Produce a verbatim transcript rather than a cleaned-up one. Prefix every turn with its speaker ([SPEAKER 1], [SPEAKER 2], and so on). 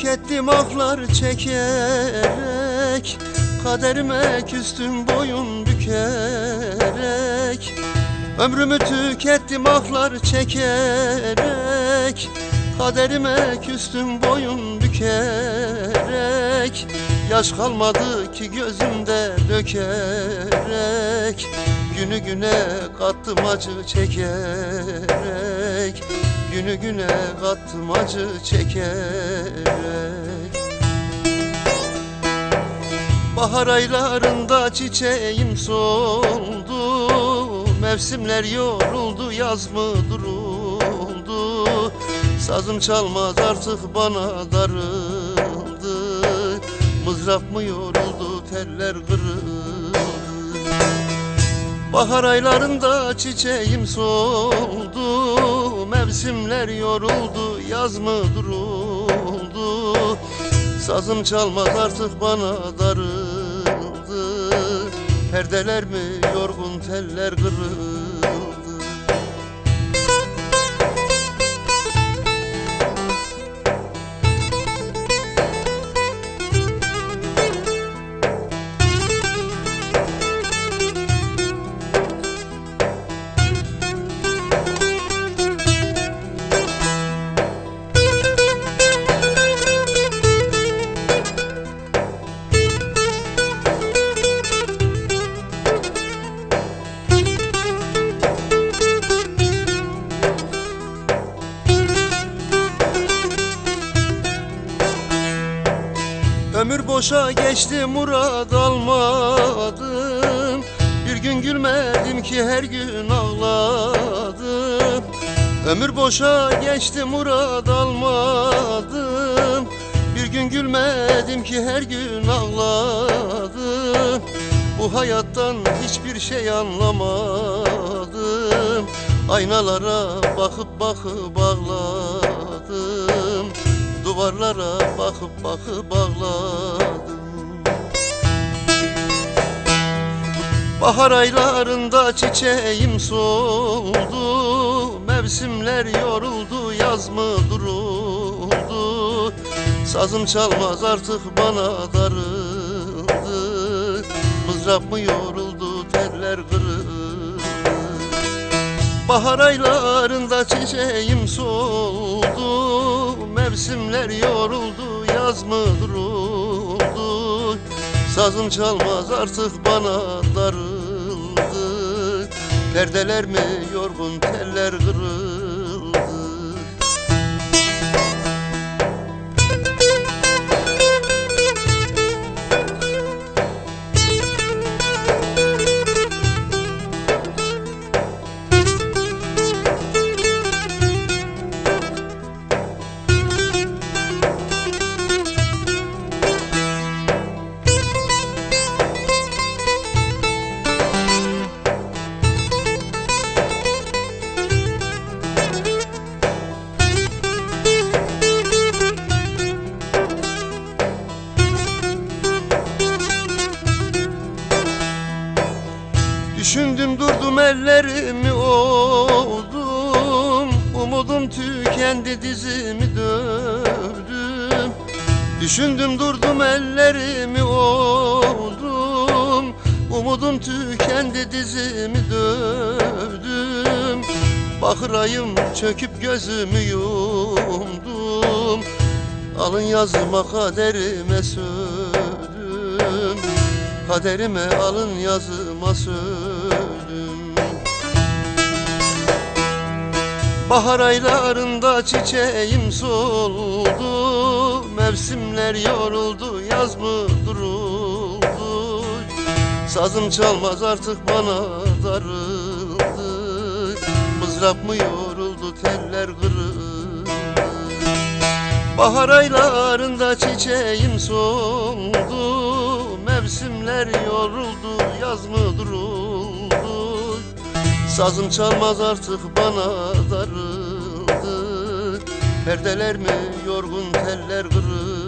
[SPEAKER 1] tükettim ahlar çekerek, kaderime küstüm boyun bükerek. Ömrümü tükettim ahlar çekerek, kaderime küstüm boyun bükerek. Yaş kalmadı ki gözümde dökerek, günü güne kattım acı çekerek, günü güne kattım acı çekerek. Bahar aylarında çiçeğim soldu, mevsimler yoruldu, yaz mı duruldu. Sazım çalmaz artık bana darıldı, mızrap mı yoruldu, teller kırıldı. Bahar aylarında çiçeğim soldu, mevsimler yoruldu, yaz mı duruldu. Sazım çalmaz artık bana darıldı, perdeler mi yorgun, teller kırıldı. Ömür boşa geçti, murad almadım. Bir gün gülmedim ki her gün ağladım. Ömür boşa geçti, murad almadım. Bir gün gülmedim ki her gün ağladım. Bu hayattan hiçbir şey anlamadım. Aynalara bakıp bakıp ağladım, duvarlara bakıp bakıp ağladım. Bahar aylarında çiçeğim soldu, mevsimler yoruldu, yaz mı duruldu. Sazım çalmaz artık bana darıldı, mızrap mı yoruldu, teller kırıldı. Bahar aylarında çiçeğim soldu, mevsimler yoruldu, yaz mı duruldu. Sazım çalmaz artık bana darıldı, perdeler mi yorgun, teller kırıldı. Düşündüm durdum, ellerimi ovdum, umudum tükendi, dizimi dövdüm. Düşündüm durdum, ellerimi ovdum, umudum tükendi, dizimi dövdüm. Bakırayım çöküp gözümü yumdum, alın yazıma kaderime sövdüm, kaderime alın yazıma sövdüm. Bahar aylarında çiçeğim soldu, mevsimler yoruldu, yaz mı duruldu. Sazım çalmaz artık bana darıldı, mızrap mı yoruldu, teller kırıldı. Bahar aylarında çiçeğim soldu, mevsimler yoruldu, yaz mı duruldu. Sazım çalmaz artık bana darıldı, perdeler mi yorgun, teller kırıldı.